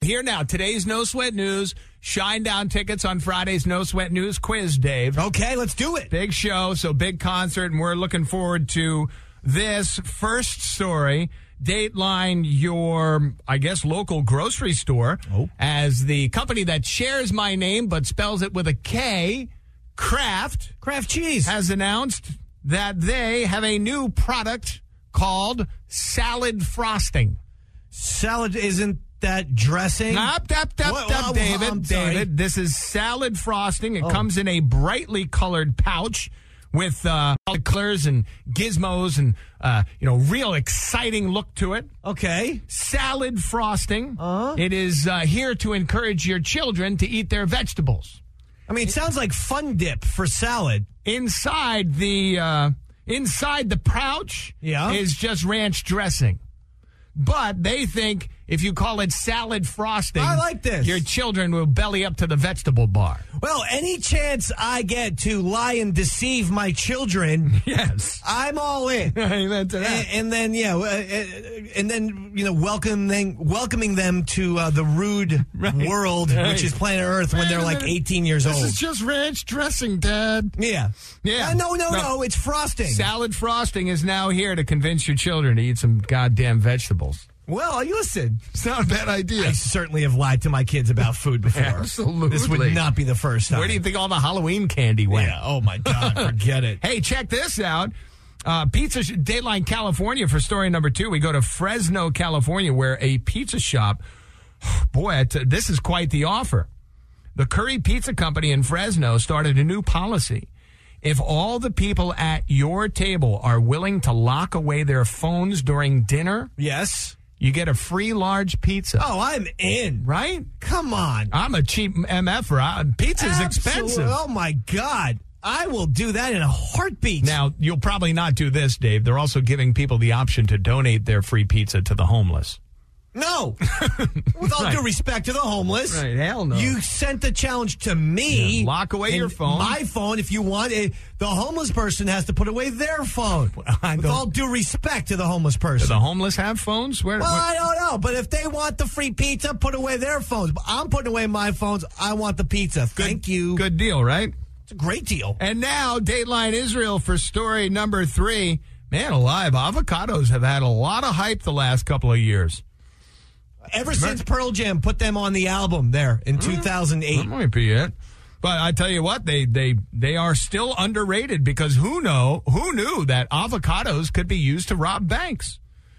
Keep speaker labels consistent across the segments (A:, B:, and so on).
A: Here now, today's No Sweat News. Shine Down tickets on Friday's No Sweat News quiz, Dave.
B: Okay, let's do it.
A: Big show, so big concert, and we're looking forward to this first story. Dateline your, I guess, local grocery store as the company that shares my name but spells it with a K, Kraft
B: Cheese,
A: has announced that they have a new product called salad frosting.
B: Salad isn't that dressing?
A: David. This is salad frosting. It comes in a brightly colored pouch with colors and gizmos and, real exciting look to it.
B: Okay.
A: Salad frosting. It is here to encourage your children to eat their vegetables.
B: I mean, it sounds like Fun Dip for salad.
A: Inside the pouch is just ranch dressing. But they think if you call it salad frosting,
B: I like this.
A: Your children will belly up to the vegetable bar.
B: Well, any chance I get to lie and deceive my children,
A: yes,
B: I'm all in.
A: Amen to that.
B: And then welcoming them to the rude world, which is planet Earth, when they're like 18 years old.
A: This is just ranch dressing, Dad.
B: Yeah. No, it's frosting.
A: Salad frosting is now here to convince your children to eat some goddamn vegetables.
B: Well, listen.
A: It's not a bad idea.
B: I certainly have lied to my kids about food before.
A: Absolutely.
B: This would not be the first time.
A: Where do you think all the Halloween candy went?
B: Yeah. Oh, my God. Forget it.
A: Hey, check this out. Dateline California for story number 2. We go to Fresno, California, where a pizza shop, this is quite the offer. The Curry Pizza Company in Fresno started a new policy. If all the people at your table are willing to lock away their phones during dinner,
B: yes,
A: you get a free large pizza.
B: Oh, I'm in.
A: Right?
B: Come on.
A: I'm a cheap MFer. Pizza's expensive.
B: Oh, my God. I will do that in a heartbeat.
A: Now, you'll probably not do this, Dave. They're also giving people the option to donate their free pizza to the homeless.
B: No. With all due respect to the homeless.
A: Right, hell no.
B: You sent the challenge to me.
A: Yeah, lock away your phone.
B: My phone, if you want it. The homeless person has to put away their phone. With all due respect to the homeless person.
A: Do the homeless have phones?
B: I don't know. But if they want the free pizza, put away their phones. But I'm putting away my phones. I want the pizza. Thank you.
A: Good deal, right?
B: It's a great deal.
A: And now, Dateline Israel for story number 3. Man alive, avocados have had a lot of hype the last couple of years.
B: Ever since Pearl Jam put them on the album there in 2008.
A: That might be it. But I tell you what, they are still underrated because who knew that avocados could be used to rob banks?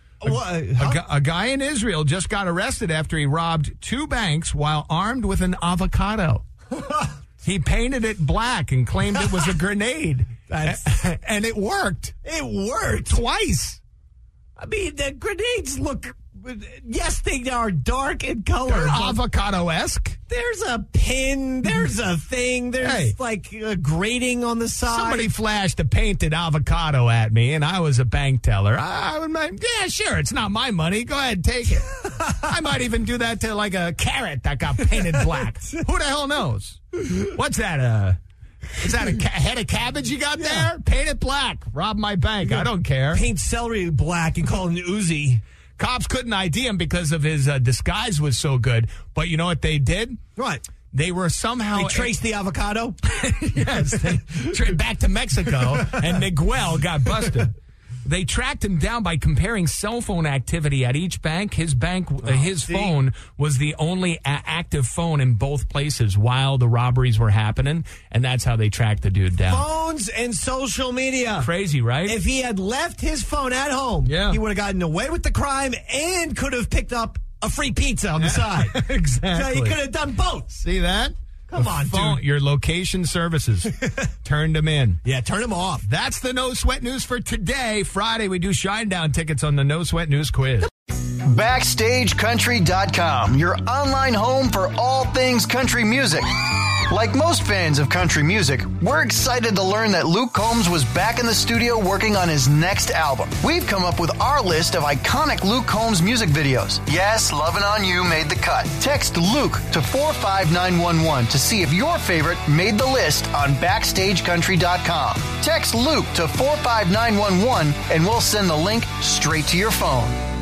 A: A guy in Israel just got arrested after he robbed 2 banks while armed with an avocado. He painted it black and claimed it was a grenade. And it worked.
B: It worked.
A: Twice.
B: I mean, the grenades look... Yes, they are dark in color.
A: They're avocado-esque.
B: There's a pin. There's a thing. There's like a grating on the side.
A: Somebody flashed a painted avocado at me, and I was a bank teller. I would, yeah, sure, it's not my money. Go ahead, take it. I might even do that to like a carrot that got painted black. Who the hell knows? What's that? Is that a head of cabbage you got there? Paint it black. Rob my bank. I don't care.
B: Paint celery black and call it an Uzi.
A: Cops couldn't ID him because of his disguise was so good. But you know what they did?
B: What?
A: They were somehow...
B: They traced the avocado?
A: Yes. Back to Mexico, and Miguel got busted. They tracked him down by comparing cell phone activity at each bank. His phone was the only active phone in both places while the robberies were happening, and that's how they tracked the dude down.
B: Phones and social media.
A: Crazy, right?
B: If he had left his phone at home, he would have gotten away with the crime and could have picked up a free pizza on the side.
A: Exactly.
B: So he could have done both.
A: See that?
B: Come on, dude.
A: Your location services. Turned them in.
B: Yeah, turn them off.
A: That's the No Sweat News for today. Friday, we do Shine Down tickets on the No Sweat News quiz.
C: BackstageCountry.com, your online home for all things country music. Like most fans of country music, we're excited to learn that Luke Combs was back in the studio working on his next album. We've come up with our list of iconic Luke Combs music videos. Yes, Lovin' On You made the cut. Text Luke to 45911 to see if your favorite made the list on BackstageCountry.com. Text Luke to 45911 and we'll send the link straight to your phone.